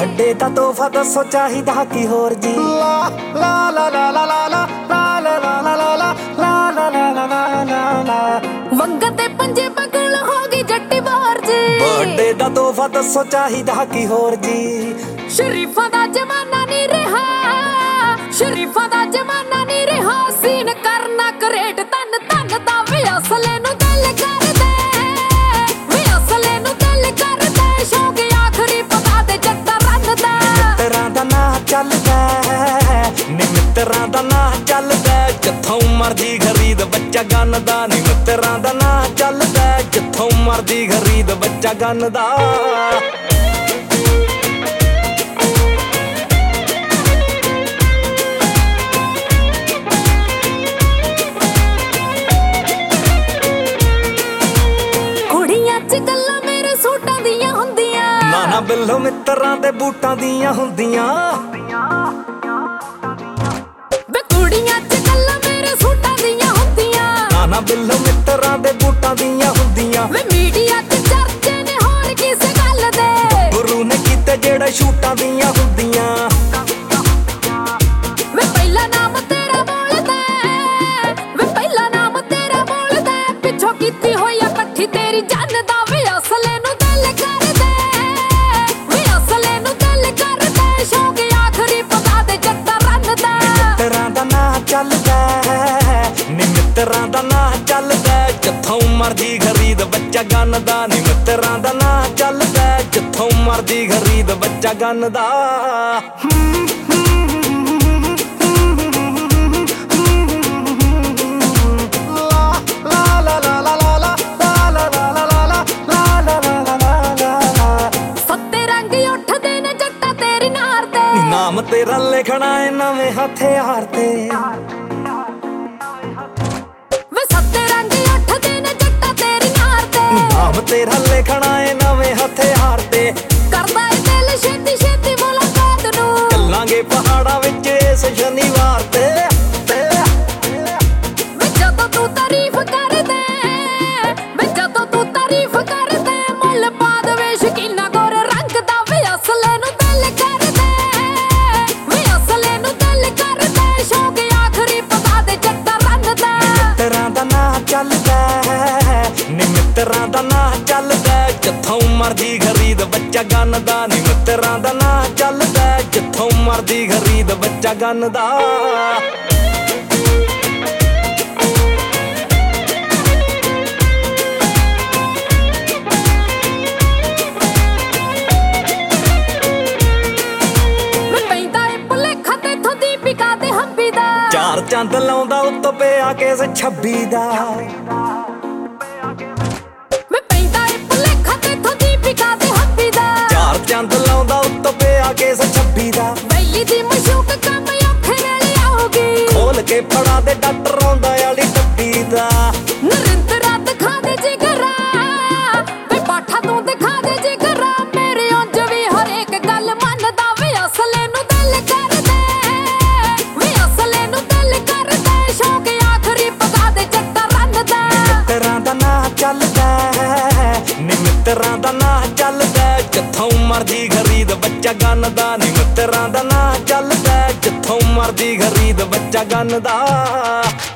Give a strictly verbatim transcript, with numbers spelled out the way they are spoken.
Birthday दा तोहफा दसो चाहिदा की होर जी। ला ला ला ला ला ला ला ला ला ला ला ला ला ला ला ला ला ला वंगा ते पंजे बगल होगी जट्टी बार जी। बर्थडे दा तोहफा दसो चाहिदा की होर जी। शरीफा दा जमाना नहीं रहा, शरीफा दा जमाना नहीं रहा। सीन करना करेट तन तन दा वे असले नु दिल कर दे, वे असले नु दिल कर दे। शौक आखरी पता दे जट्टा रन दा। मित्तरां दा नां चलदा नी, मित्तरां दा नां चलदा जिथों मर्जी खरीद बच्चा गन्नदा नी। मित्तरां दा नां चलदा जिथों मर्जी खरीद बच्चा गन्नदा। ना बिल्लो मित्तरां दे बूटां दियां हुंदियां, वे कुड़ियां च गल्लां मेरे सूटां दियां हुंदियां। ना ना बिल्लो मित्तरां दे बूटां दियां हुंदियां। वे मीडिया च चर्चे ने होण किस गल दे, गुरु ने कीते जेड़े शूटां दियां हुंदियां। वे पहला नाम तेरा बोलदा, वे पहला नाम तेरा बोलदा। पिछों कीती होई आ इकट्ठी तेरी जान दा। वे असले नु दिल कर दे, वे असले नु दिल कर दे। शौक आखरी पता दे जट्टा रन दा। मित्तरां दा नां चलदा नी, मित्तरां दा नां चलदा जिथों मर्जी खरीद बच्चा गन्नदा नी। मित्तरां दा नां चलदा जिथों मर्जी खरीद बच्चा गन्नदा। नाम तेरा लिखना है नवे हथियार ते, वे सत्ते रंग उठदे ने जट्टा तेरी नार ते। नाम तेरा लिखना है नवे हथियार ते। करदा है दिल छेती छेती मुलाकात नू, चलांगे पहाड़ां विच इस शनिवार ते। वे जदों तू तारीफ कर दे, वे जदों तू तारीफ कर दे। मुल पा दवे शकीना गोरे रंग दा। वे असले नु दिल कर दे, वे असले नु दिल कर दे। शौक आखरी पता दे जट्टा रन दा। मित्तरां दा नां चलदा नी, मित्तरां दा नां चलदा जिथों मर्जी खरीद बच्चा गन्नदा नी। मित्तरां दा नां चलदा जिथों मर्जी खरीद बच्चा गन्नदा। चार चंद लाउंदा उत्तों पिया केस छब्बी दा। चार चंद लाउंदा उत्तों पिया केस छब्बी दा। खोल के फड़ा दे डॉक्टर आउंदा आली टप्पी दा। नरिंदरा दिखा दे जिगरा, वे पाठा तू दिखा दे जिगरा। मेरे उंज भी हर एक गल मनदा। वे असले नु दिल कर दे, वे असले नु दिल कर दे। शौक आखरी पता दे जट्टा रन दा। मित्तरां दा नां चलदा नी, मित्तरां दा नां चलदा जिथों मर्जी खरीद बच्चा गन्नदा नी। मित्तरां दा नां चलदा जिथों मर्जी खरीद बच्चा गन्नदा।